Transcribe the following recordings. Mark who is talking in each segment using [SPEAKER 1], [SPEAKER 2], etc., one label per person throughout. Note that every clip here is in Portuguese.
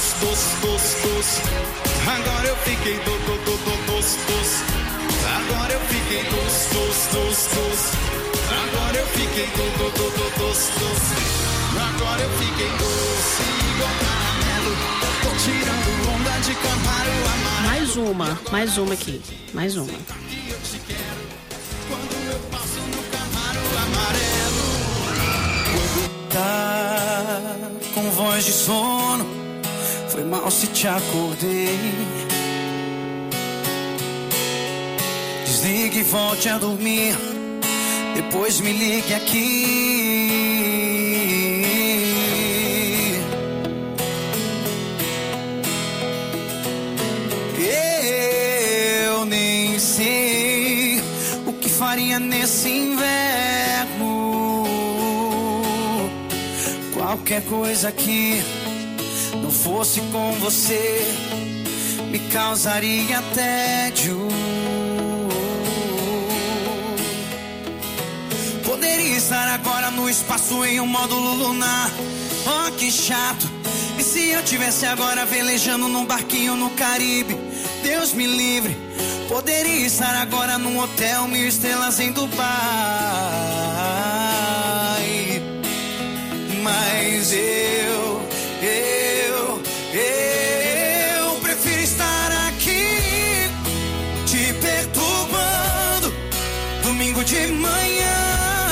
[SPEAKER 1] Agora eu fiquei dos. Agora eu fiquei dos. Agora eu fiquei dos. Agora eu fiquei doce igual caramelo. Tô tirando onda de Camaro amarelo.
[SPEAKER 2] Mais uma aqui. Mais uma.
[SPEAKER 1] Eu te quero quando eu passo no Camaro amarelo. Quando tá com voz de sono, foi mal se te acordei. Desligue e volte a dormir. Depois me ligue aqui. Eu nem sei o que faria nesse inverno. Qualquer coisa que não fosse com você me causaria tédio. Poderia estar agora no espaço em um módulo lunar. Oh, que chato. E se eu tivesse agora velejando num barquinho no Caribe? Deus me livre. Poderia estar agora num hotel 1000 estrelas em Dubai. Mas eu prefiro estar aqui te perturbando domingo de manhã.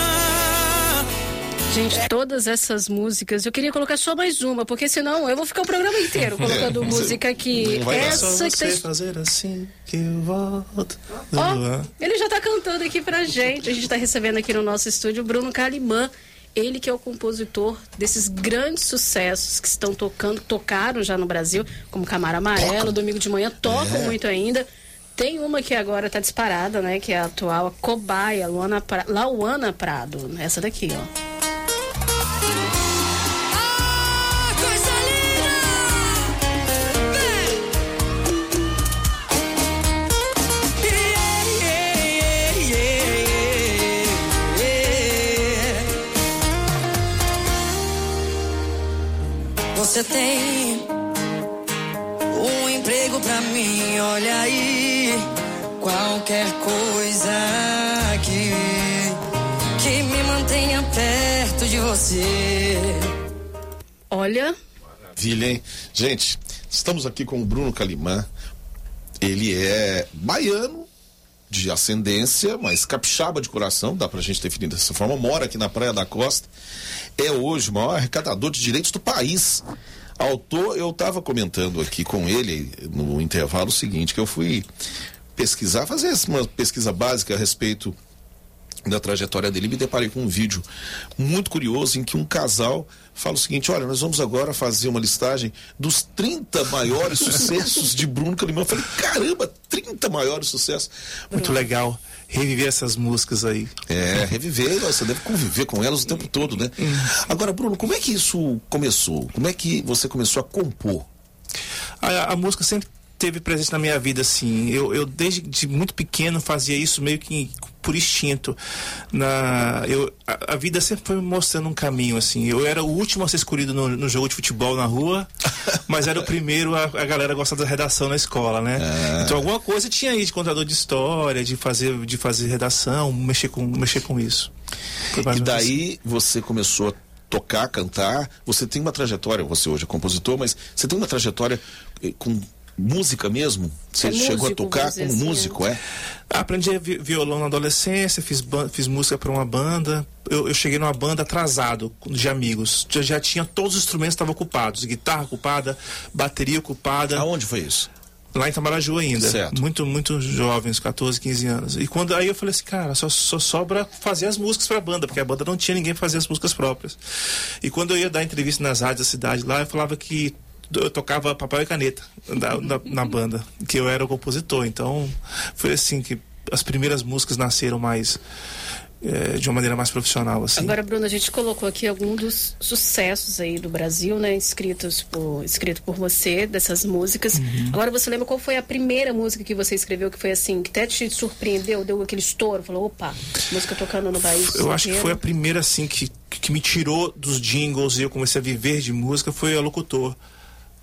[SPEAKER 2] Gente, todas essas músicas, eu queria colocar só mais uma, porque senão eu vou ficar o programa inteiro colocando música aqui. Essa que tá...
[SPEAKER 3] fazer assim que eu volto.
[SPEAKER 2] Ele já tá cantando aqui pra gente. A gente tá recebendo aqui no nosso estúdio o Bruno Calimã. Ele que é o compositor desses grandes sucessos que estão tocaram já no Brasil, como Camaro Amarelo, Domingo de Manhã, tocam muito ainda. Tem uma que agora tá disparada, né, que é a atual, a Cobaia, Lauana Prado. Essa daqui, ó.
[SPEAKER 1] Você tem um emprego pra mim, olha aí. Qualquer coisa que me mantenha perto de você.
[SPEAKER 2] Olha.
[SPEAKER 3] Maravilha, hein? Gente, estamos aqui com o Bruno Calimã. Ele é baiano de ascendência, mas capixaba de coração, dá pra gente definir dessa forma. Mora aqui na Praia da Costa. É hoje o maior arrecadador de direitos do país. Autor, eu estava comentando aqui com ele no intervalo o seguinte, que eu fui pesquisar, fazer uma pesquisa básica a respeito da trajetória dele, me deparei com um vídeo muito curioso em que um casal fala o seguinte: olha, nós vamos agora fazer uma listagem dos 30 maiores sucessos de Bruno Calimã. Eu falei, caramba, 30 maiores sucessos.
[SPEAKER 4] Muito legal reviver essas músicas aí.
[SPEAKER 3] Reviver, você deve conviver com elas o tempo todo, né? Agora, Bruno, como é que isso começou? Como é que você começou a compor?
[SPEAKER 4] A música sempre teve presente na minha vida, assim. Eu desde muito pequeno fazia isso meio que por instinto. A vida sempre foi me mostrando um caminho, assim. Eu era o último a ser escolhido no jogo de futebol na rua, mas era o primeiro a galera gostar da redação na escola, né? Então alguma coisa tinha aí de contador de história, de fazer redação, mexer com isso.
[SPEAKER 3] E daí você começou a tocar, cantar. Você tem uma trajetória, você hoje é compositor, mas você tem uma trajetória com música mesmo? Você chegou a tocar como músico,
[SPEAKER 4] Aprendi violão na adolescência, fiz música para uma banda. Eu cheguei numa banda atrasado, de amigos. Já tinha todos os instrumentos estavam ocupados. Guitarra ocupada, bateria ocupada.
[SPEAKER 3] Aonde foi isso?
[SPEAKER 4] Lá em Itamaraju ainda.
[SPEAKER 3] Certo.
[SPEAKER 4] Muito jovens, 14, 15 anos. E aí eu falei assim, cara, só sobra fazer as músicas pra banda, porque a banda não tinha ninguém pra fazer as músicas próprias. E quando eu ia dar entrevista nas rádios da cidade lá, eu falava que eu tocava papel e caneta na banda, que eu era o compositor. Então foi assim que as primeiras músicas nasceram mais de uma maneira mais profissional, assim.
[SPEAKER 2] Agora, Bruno, a gente colocou aqui alguns dos sucessos aí do Brasil, né, escrito por você, dessas músicas. Agora, você lembra qual foi a primeira música que você escreveu que foi assim, que até te surpreendeu, deu aquele estouro, falou, opa, música tocando no país?
[SPEAKER 4] Eu acho que foi a primeira, assim, que me tirou dos jingles e eu comecei a viver de música, foi a Locutor.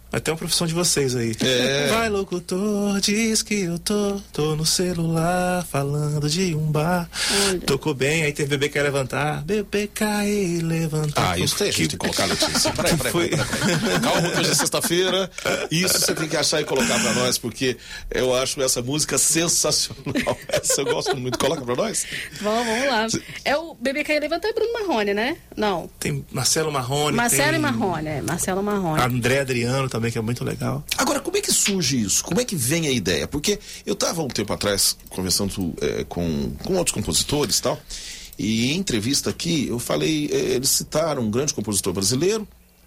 [SPEAKER 4] Até uma profissão de vocês aí. Vai, locutor, diz que eu tô no celular falando de um bar.
[SPEAKER 2] Olha.
[SPEAKER 4] Tocou bem, aí tem bebê quer levantar. Bebê cair, levantar.
[SPEAKER 3] Isso tem a gente tem que colocar, Letícia. Peraí. Calma, que hoje é sexta-feira. Isso você tem que achar e colocar pra nós, porque eu acho essa música sensacional. Essa eu gosto muito. Coloca pra nós?
[SPEAKER 2] Vamos lá. É o Bebê Cair Levantar e Bruno Marrone, né? Não.
[SPEAKER 4] Tem Marcelo Marrone.
[SPEAKER 2] Marcelo e Marrone, Marcelo Marrone.
[SPEAKER 4] André Adriano também, que é muito legal.
[SPEAKER 3] Agora, como é que surge isso? Como é que vem a ideia? Porque eu estava um tempo atrás conversando com outros compositores e tal, e em entrevista aqui eu falei, eles citaram um grande compositor brasileiro,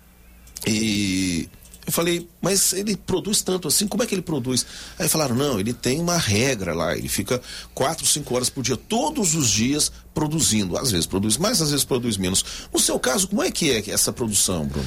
[SPEAKER 3] e eu falei, mas ele produz tanto assim, como é que ele produz? Aí falaram, não, ele tem uma regra lá, ele fica 4, 5 horas por dia, todos os dias produzindo. Às vezes produz mais, às vezes produz menos. No seu caso, como é que é essa produção, Bruno?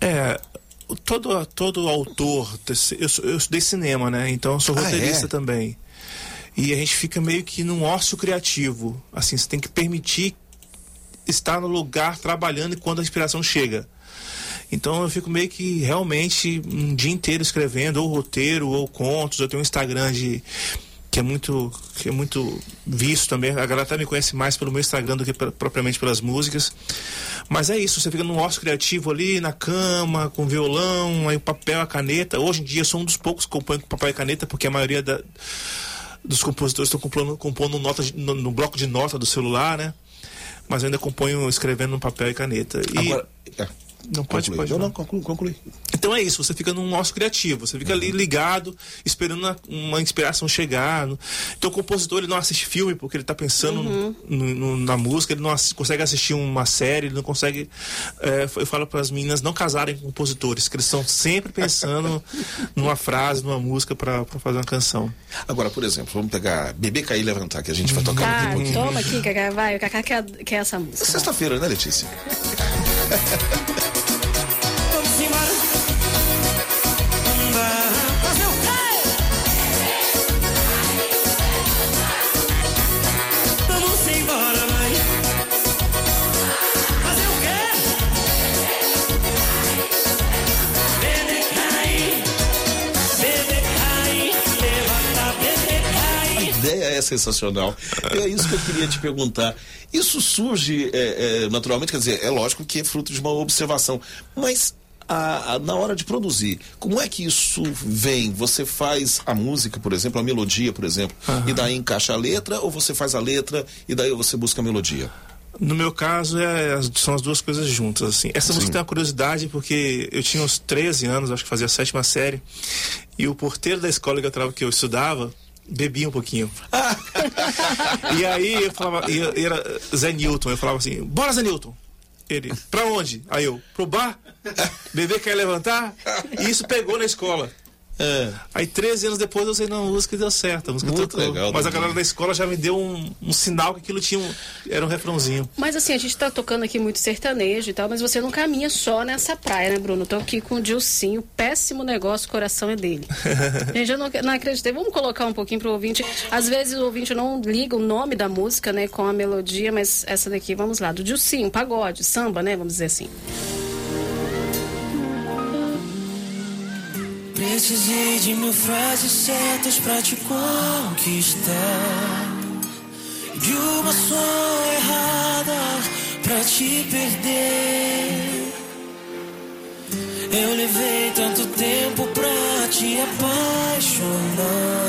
[SPEAKER 4] Todo autor, eu estudei cinema, né? Então eu sou roteirista também. E a gente fica meio que num ócio criativo. Assim, você tem que permitir estar no lugar trabalhando e quando a inspiração chega. Então eu fico meio que realmente um dia inteiro escrevendo, ou roteiro, ou contos. Eu tenho um Instagram que é muito visto também. A galera até me conhece mais pelo meu Instagram do que propriamente pelas músicas. Mas é isso, você fica num ócio criativo ali, na cama, com violão, aí o papel, a caneta. Hoje em dia eu sou um dos poucos que compõem com papel e caneta, porque a maioria dos compositores estão compondo no bloco de nota do celular, né? Mas eu ainda componho escrevendo no papel e caneta.
[SPEAKER 3] Agora...
[SPEAKER 4] Não, pode.
[SPEAKER 3] Não, conclui.
[SPEAKER 4] Então é isso, você fica num ócio criativo, você fica ali ligado, esperando uma inspiração chegar. Então o compositor, ele não assiste filme porque ele está pensando na música, ele não consegue assistir uma série, ele não consegue... eu falo para as meninas não casarem com compositores, que eles estão sempre pensando numa frase, numa música para fazer uma canção.
[SPEAKER 3] Agora, por exemplo, vamos pegar Bebê Cair e Levantar, que a gente vai tocar aqui um pouquinho.
[SPEAKER 2] Toma aqui, Cacá, vai, o Cacá quer essa música.
[SPEAKER 3] É sexta-feira, né, Letícia?
[SPEAKER 1] Vamos embora. Fazer o quê? Vamos embora, mãe. Fazer o quê? Bebê cair, levanta, bebê cair.
[SPEAKER 3] A ideia é sensacional. É isso que eu queria te perguntar. Isso surge naturalmente, quer dizer, é lógico que é fruto de uma observação, mas na hora de produzir, como é que isso vem? Você faz a música, por exemplo, a melodia, por exemplo, e daí encaixa a letra, ou você faz a letra e daí você busca a melodia?
[SPEAKER 4] No meu caso, são as duas coisas juntas, assim. Essa música tem uma curiosidade, porque eu tinha uns 13 anos, acho que fazia a 7ª série, e o porteiro da escola que eu estudava bebia um pouquinho. E aí eu falava, era Zé Newton, eu falava assim, bora Zé Newton. Ele, pra onde? Aí eu, pro bar? Bebê quer levantar? E isso pegou na escola. Aí 13 anos depois eu sei na música e deu certo. A música
[SPEAKER 3] muito legal.
[SPEAKER 4] Mas a galera da escola já me deu um sinal que aquilo era um refrãozinho.
[SPEAKER 2] Mas assim, a gente tá tocando aqui muito sertanejo e tal, mas você não caminha só nessa praia, né, Bruno? Tô aqui com o Dilcinho, péssimo negócio, o coração é dele. Gente, eu não acreditei. Vamos colocar um pouquinho pro ouvinte. Às vezes o ouvinte não liga o nome da música, né, com a melodia, mas essa daqui, vamos lá, do Dilcinho, pagode, samba, né, vamos dizer assim.
[SPEAKER 1] Precisei de 1000 frases certas pra te conquistar, de uma só errada pra te perder. Eu levei tanto tempo pra te apaixonar,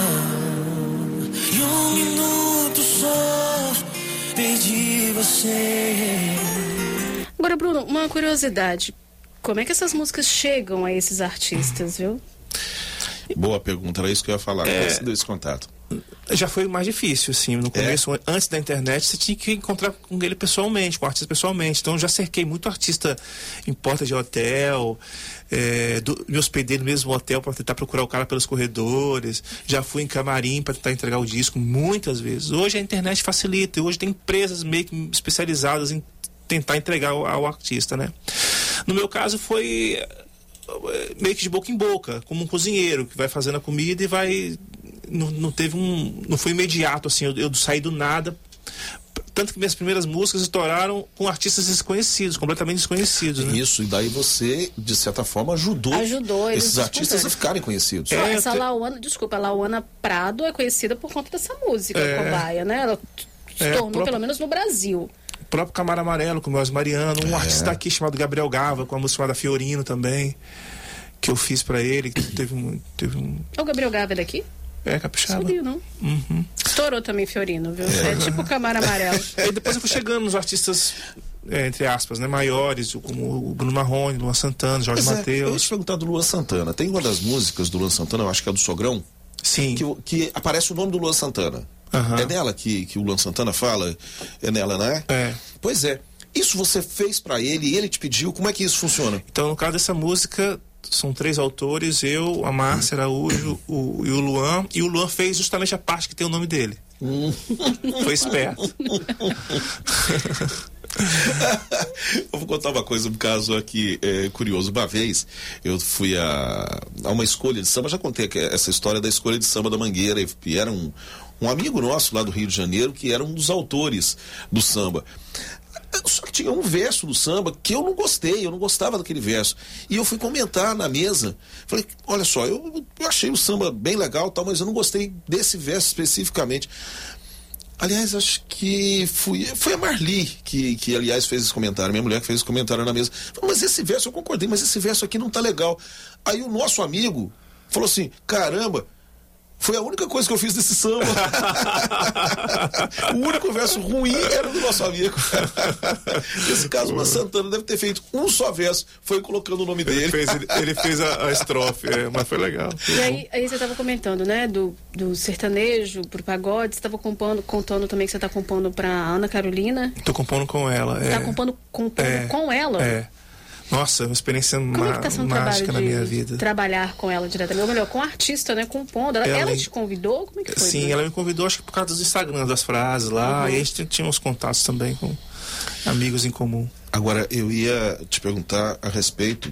[SPEAKER 1] e 1 minuto só perdi você.
[SPEAKER 2] Agora, Bruno, uma curiosidade. Como é que essas músicas chegam a esses artistas, viu?
[SPEAKER 3] Boa pergunta, era isso que eu ia falar. Como você deu esse contato?
[SPEAKER 4] Já foi mais difícil, assim. No começo, antes da internet, você tinha que encontrar com ele pessoalmente, com o artista pessoalmente. Então, eu já cerquei muito artista em porta de hotel, me hospedei no mesmo hotel para tentar procurar o cara pelos corredores. Já fui em camarim para tentar entregar o disco muitas vezes. Hoje a internet facilita, e hoje tem empresas meio que especializadas em tentar entregar ao artista, né? No meu caso, foi meio que de boca em boca, como um cozinheiro que vai fazendo a comida e vai... Não foi imediato, assim, eu saí do nada Tanto que minhas primeiras músicas estouraram com artistas desconhecidos, completamente desconhecidos, né?
[SPEAKER 3] Isso, e daí você, de certa forma, ajudou esses artistas a ficarem conhecidos.
[SPEAKER 2] Essa Lauana, desculpa, a Lauana Prado é conhecida por conta dessa música, Cobaia, né? Ela se tornou, pelo menos no Brasil.
[SPEAKER 4] O próprio Camaro Amarelo, com o Meus Mariano, um artista daqui chamado Gabriel Gava, com a música chamada Fiorino também, que eu fiz pra ele, que teve um...
[SPEAKER 2] O Gabriel Gava é daqui?
[SPEAKER 4] É, capixaba.
[SPEAKER 2] Sabia, não? Estourou também Fiorino, viu? É tipo o Camaro Amarelo.
[SPEAKER 4] E depois eu fui chegando nos artistas, entre aspas, né, maiores, como o Bruno Marrone, Luan Santana, Jorge Mateus.
[SPEAKER 3] Eu ia te perguntar do Luan Santana. Tem uma das músicas do Luan Santana, eu acho que é do Sogrão.
[SPEAKER 4] Sim.
[SPEAKER 3] Que aparece o nome do Luan Santana. É nela que o Luan Santana fala? É nela, né?
[SPEAKER 4] É.
[SPEAKER 3] Pois é. Isso você fez pra ele e ele te pediu? Como é que isso funciona?
[SPEAKER 4] Então, no caso dessa música, são 3 autores, eu, a Márcia Araújo e o Luan. E o Luan fez justamente a parte que tem o nome dele. Foi esperto.
[SPEAKER 3] Eu vou contar uma coisa, um caso aqui curioso. Uma vez eu fui a uma escolha de samba, já contei essa história da escolha de samba da Mangueira, e era um amigo nosso lá do Rio de Janeiro que era um dos autores do samba. Só que tinha um verso do samba que eu não gostei, eu não gostava daquele verso. E eu fui comentar na mesa. Falei, olha só, eu achei o samba bem legal, tal, mas eu não gostei desse verso especificamente. Aliás, acho que foi a Marli que aliás, fez esse comentário, minha mulher que fez esse comentário na mesa. Falei, mas esse verso, eu concordei, mas esse verso aqui não tá legal. Aí o nosso amigo falou assim, caramba, foi a única coisa que eu fiz desse samba. O único verso ruim era do nosso amigo. Nesse caso, o Santana deve ter feito um só verso, foi colocando o nome dele.
[SPEAKER 4] Ele fez a estrofe, mas foi legal.
[SPEAKER 2] E aí você estava comentando, né, do sertanejo pro pagode, você estava contando também que você está compondo para Ana Carolina.
[SPEAKER 4] Tô compondo com ela.
[SPEAKER 2] Tá compondo com ela?
[SPEAKER 4] É. Nossa, uma experiência
[SPEAKER 2] Como é que tá sendo
[SPEAKER 4] mágica na minha vida.
[SPEAKER 2] Trabalhar com ela diretamente? Ou melhor, com a artista, né? Compondo. Ela te convidou? Como é que foi?
[SPEAKER 4] Sim, ela me convidou, acho que por causa dos Instagrams, das frases lá. E a gente tinha uns contatos também com amigos em comum.
[SPEAKER 3] Agora, eu ia te perguntar a respeito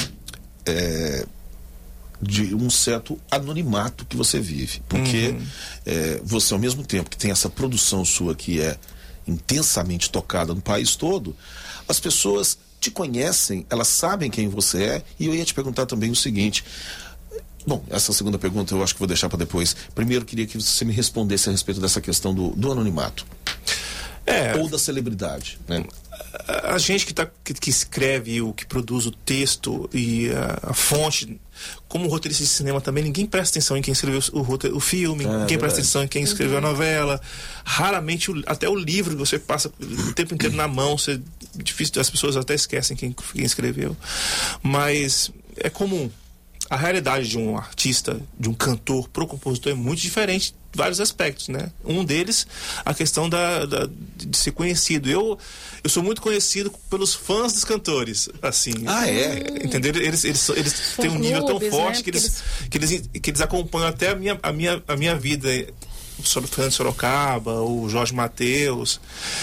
[SPEAKER 3] de um certo anonimato que você vive. Porque você, ao mesmo tempo que tem essa produção sua que é intensamente tocada no país todo, as pessoas te conhecem, elas sabem quem você é. E eu ia te perguntar também o seguinte. Bom, essa segunda pergunta eu acho que vou deixar para depois. Primeiro, queria que você me respondesse a respeito dessa questão do anonimato. Ou da celebridade, né?
[SPEAKER 4] A gente que escreve, o que produz o texto e a fonte, como roteirista de cinema também, ninguém presta atenção em quem escreveu o filme, ninguém presta atenção em quem escreveu a novela. Raramente, até o livro que você passa o tempo inteiro na mão, difícil, as pessoas até esquecem quem escreveu. Mas é comum. A realidade de um artista, de um cantor pro compositor é muito diferente em vários aspectos, né? Um deles, a questão de ser conhecido. Eu sou muito conhecido pelos fãs dos cantores, assim. Entendeu? Eles têm um nível tão forte, né? que eles acompanham até a minha vida. Sobre o Fernando Sorocaba, o Jorge Mateus,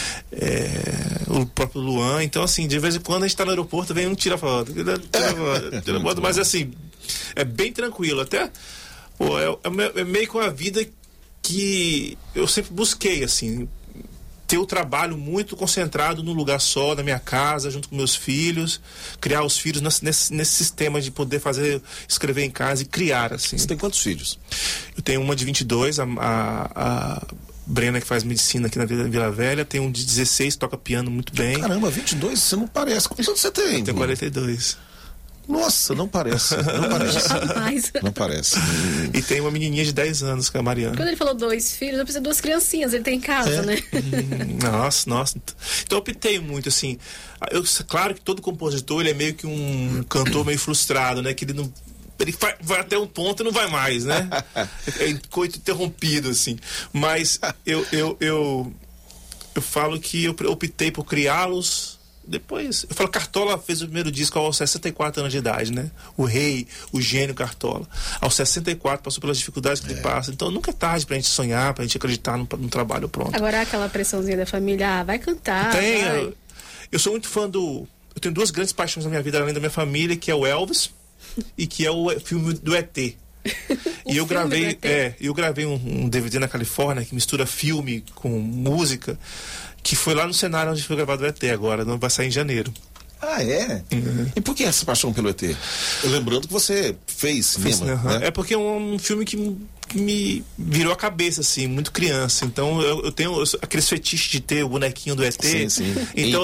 [SPEAKER 4] o próprio Luan. Então, assim, de vez em quando a gente tá no aeroporto, vem um tira foto, mas assim, é bem tranquilo. Até é meio com a vida que eu sempre busquei, assim, ter o trabalho muito concentrado num lugar só, na minha casa, junto com meus filhos, criar os filhos nesse sistema de poder escrever em casa e criar, assim.
[SPEAKER 3] Você tem quantos filhos?
[SPEAKER 4] Eu tenho uma de 22, a Brena, que faz medicina aqui na Vila Velha, tem um de 16, toca piano muito bem.
[SPEAKER 3] Caramba, 22, você não parece. Quantos anos você tem?
[SPEAKER 4] Eu tenho 42.
[SPEAKER 3] Nossa, não parece. Não parece.
[SPEAKER 4] E tem uma menininha de 10 anos, que é a Mariana.
[SPEAKER 2] Quando ele falou 2 filhos, eu pensei 2 criancinhas, ele tem em casa, né?
[SPEAKER 4] Nossa. Então eu optei muito, assim. Claro que todo compositor, ele é meio que um cantor meio frustrado, né? Que ele não... Ele vai até um ponto e não vai mais, né? É coito interrompido, assim. Mas eu falo que eu optei por criá-los. Depois, eu falo, Cartola fez o primeiro disco aos 64 anos de idade, né? O rei, o gênio Cartola. Aos 64 passou pelas dificuldades que ele passa. Então nunca é tarde pra gente sonhar, pra gente acreditar num trabalho pronto.
[SPEAKER 2] Agora aquela pressãozinha da família, vai cantar.
[SPEAKER 4] Eu sou muito fã eu tenho 2 grandes paixões na minha vida, além da minha família, que é o Elvis e que é o filme do ET. E eu gravei um DVD na Califórnia que mistura filme com música, que foi lá no cenário onde foi gravado o ET agora, não vai sair em janeiro.
[SPEAKER 3] Ah, é? Uhum. E por que essa paixão pelo ET? Lembrando que você fez cinema, né?
[SPEAKER 4] É porque é um filme que me virou a cabeça, assim, muito criança. Então eu tenho aqueles fetiches de ter o bonequinho do ET.
[SPEAKER 3] Sim.
[SPEAKER 4] Então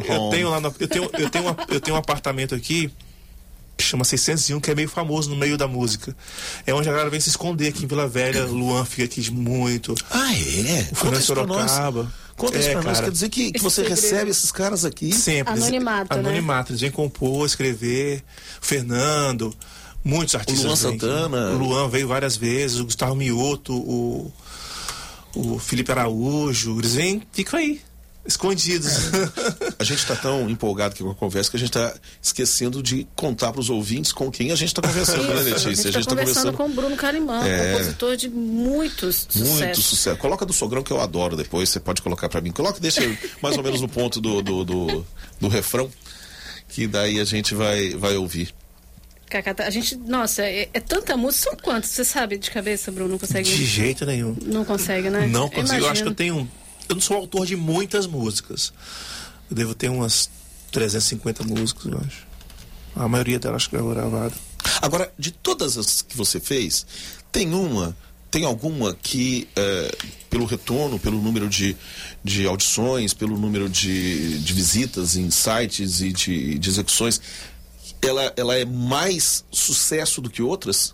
[SPEAKER 4] eu tenho um apartamento aqui que chama 601, que é meio famoso no meio da música. É onde a galera vem se esconder aqui em Vila Velha. O Luan fica aqui muito.
[SPEAKER 3] Ah, é?
[SPEAKER 4] O Fernando Sorocaba.
[SPEAKER 3] Conta isso pra nós, quer dizer que você recebe esses caras aqui?
[SPEAKER 4] Sempre.
[SPEAKER 2] Anonimato, né?
[SPEAKER 4] Eles vêm compor, escrever. Fernando, muitos artistas.
[SPEAKER 3] O Luan Santana.
[SPEAKER 4] O Luan veio várias vezes, o Gustavo Mioto, o Felipe Araújo. Eles vêm, ficam aí, escondidos.
[SPEAKER 3] A gente está tão empolgado aqui com a conversa que a gente está esquecendo de contar para os ouvintes com quem a gente está conversando, né, Letícia?
[SPEAKER 2] A gente está conversando com o Bruno Calimã, compositor de muitos sucessos.
[SPEAKER 3] Muito sucesso. Coloca do Sogrão, que eu adoro depois, você pode colocar para mim. Deixa mais ou menos no ponto do refrão, que daí a gente vai ouvir.
[SPEAKER 2] Cacá, a gente, nossa, é tanta música. São quantos? Você sabe de cabeça, Bruno? Não consegue?
[SPEAKER 4] De jeito nenhum.
[SPEAKER 2] Não consegue, né?
[SPEAKER 4] Não consigo. Eu acho que eu não sou autor de muitas músicas. Eu devo ter umas 350 músicas, eu acho. A maioria delas acho que é gravada.
[SPEAKER 3] Agora, de todas as que você fez, tem alguma que, pelo retorno, pelo número de audições, pelo número de visitas em sites e de execuções, ela é mais sucesso do que outras?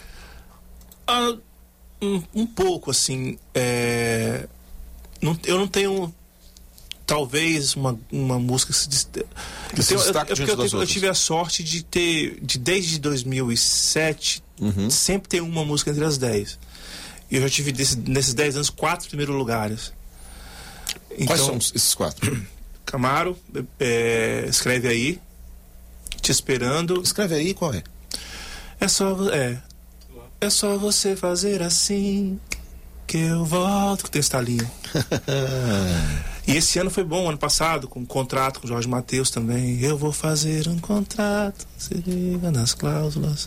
[SPEAKER 4] Um pouco, assim. Eu não tenho talvez uma música que se destaque. Eu tive a sorte de desde 2007 sempre ter uma música entre as 10. E eu já tive nesses 10 anos 4 primeiros lugares.
[SPEAKER 3] Quais são esses 4?
[SPEAKER 4] Camaro, Escreve Aí, Te Esperando.
[SPEAKER 3] Escreve Aí, qual é?
[SPEAKER 4] É só você fazer assim que eu volto, que tem estalinho. E esse ano foi bom, ano passado, com um contrato com o Jorge Mateus também. Eu vou fazer um contrato, se liga nas cláusulas.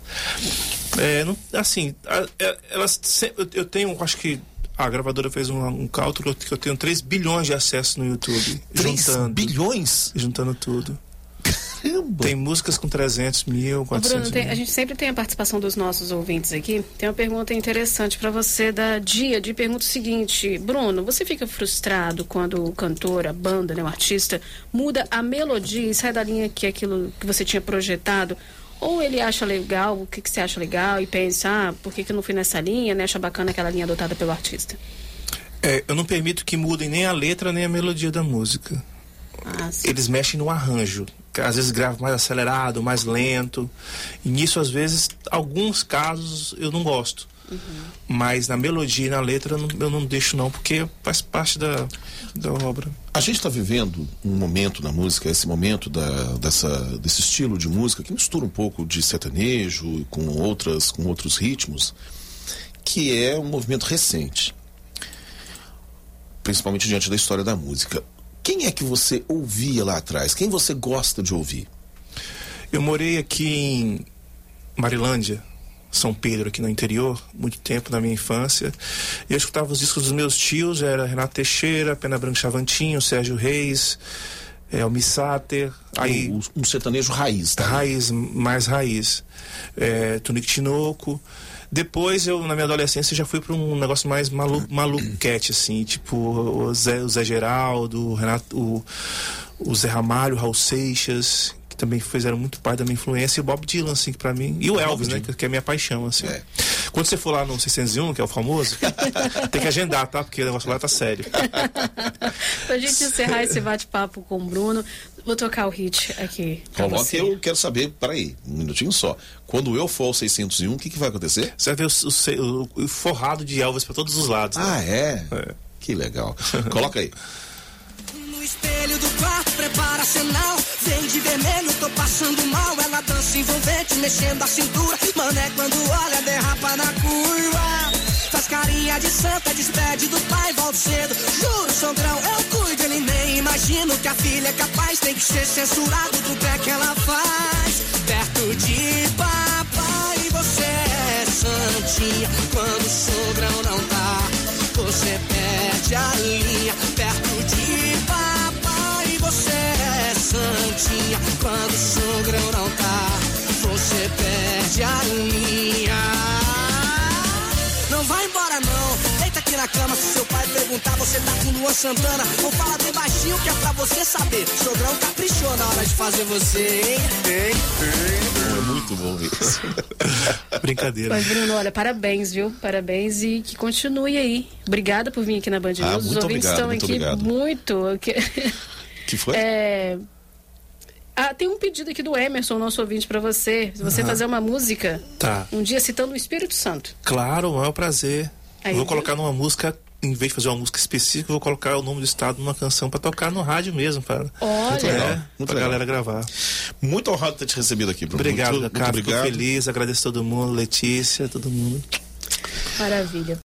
[SPEAKER 4] Eu tenho, acho que a gravadora fez um cálculo que eu tenho 3 bilhões de acessos no YouTube.
[SPEAKER 3] 3 bilhões?
[SPEAKER 4] Juntando tudo.
[SPEAKER 3] Caramba.
[SPEAKER 4] Tem músicas com 300 mil, 400
[SPEAKER 2] Bruno,
[SPEAKER 4] mil.
[SPEAKER 2] A gente sempre tem a participação dos nossos ouvintes aqui. Tem uma pergunta interessante para você da Dia. De pergunta o seguinte: Bruno, você fica frustrado quando o cantor, a banda, né, o artista, muda a melodia e sai da linha que é aquilo que você tinha projetado? Ou ele acha legal, o que você acha legal e pensa, por que eu não fui nessa linha, né? Acha bacana aquela linha adotada pelo artista?
[SPEAKER 4] Eu não permito que mudem nem a letra nem a melodia da música. Eles mexem no arranjo. Às vezes gravam mais acelerado, mais lento. E nisso, às vezes, alguns casos eu não gosto. Mas na melodia e na letra eu não deixo não, porque faz parte da obra.
[SPEAKER 3] A gente está vivendo um momento na música, esse momento desse estilo de música que mistura um pouco de sertanejo com outros ritmos, que é um movimento recente, principalmente diante da história da música. Quem é que você ouvia lá atrás? Quem você gosta de ouvir?
[SPEAKER 4] Eu morei aqui em Marilândia, São Pedro, aqui no interior, muito tempo na minha infância. E eu escutava os discos dos meus tios, era Renato Teixeira, Pena Branca Chavantinho, Sérgio Reis, Almir Sater. Aí,
[SPEAKER 3] um sertanejo raiz, tá?
[SPEAKER 4] Mais raiz. Tonico Tinoco. Depois, na minha adolescência, já fui para um negócio mais maluquete, assim, tipo o Zé Geraldo, o Zé Ramalho, Raul Seixas, que também fizeram muito parte da minha influência, e o Bob Dylan, assim, pra mim. E o Elvis, né, que é a minha paixão, assim. Quando você for lá no 601, que é o famoso, tem que agendar, tá? Porque o negócio lá tá sério.
[SPEAKER 2] Pra gente encerrar esse bate-papo com o Bruno, vou tocar o hit aqui.
[SPEAKER 3] Coloque, eu quero saber, peraí, um minutinho só. Quando eu for ao 601, o que vai acontecer?
[SPEAKER 4] Você vai ver o forrado de Elvis pra todos os lados.
[SPEAKER 3] Ah,
[SPEAKER 4] né?
[SPEAKER 3] Que legal. Coloca aí.
[SPEAKER 1] No espelho do quarto, prepara sinal. Vem de vermelho, tô passando mal. Ela dança envolvente, mexendo a cintura. Mané, quando olha, derrapa na curva. Faz carinha de santa, despede do pai, volta cedo. Juro, sogrão, eu cuido. Ele nem imagino que a filha é capaz. Tem que ser censurado do que ela faz. Perto de papai, você é santinho. santinha quando o sogrão não tá. Você perde a linha perto de papai. Você é santinha quando o sogrão não tá. Você perde a linha. Não vai embora não, deita aqui na cama. Se seu pai perguntar, você tá com Luan Santana. Ou fala bem baixinho que é pra você saber. Sogrão caprichou na hora de fazer você, hein?
[SPEAKER 3] É muito bom isso.
[SPEAKER 4] Brincadeira.
[SPEAKER 2] Mas, Bruno, olha, parabéns, viu? Parabéns e que continue aí. Obrigada por vir aqui na Band News. Os ouvintes estão aqui muito.
[SPEAKER 3] Que foi?
[SPEAKER 2] Tem um pedido aqui do Emerson, nosso ouvinte, pra você. Se você fazer uma música, um dia citando o Espírito Santo.
[SPEAKER 4] Claro, é um prazer.
[SPEAKER 2] Aí,
[SPEAKER 4] vou colocar numa música, em vez de fazer uma música específica, vou colocar o nome do estado numa canção pra tocar no rádio mesmo, pra galera gravar.
[SPEAKER 3] Muito honrado ter te recebido aqui, Bruno.
[SPEAKER 4] Obrigado,
[SPEAKER 3] muito
[SPEAKER 4] cara.
[SPEAKER 3] obrigado.
[SPEAKER 4] Fico feliz, agradeço todo mundo, Letícia, todo mundo.
[SPEAKER 2] Maravilha.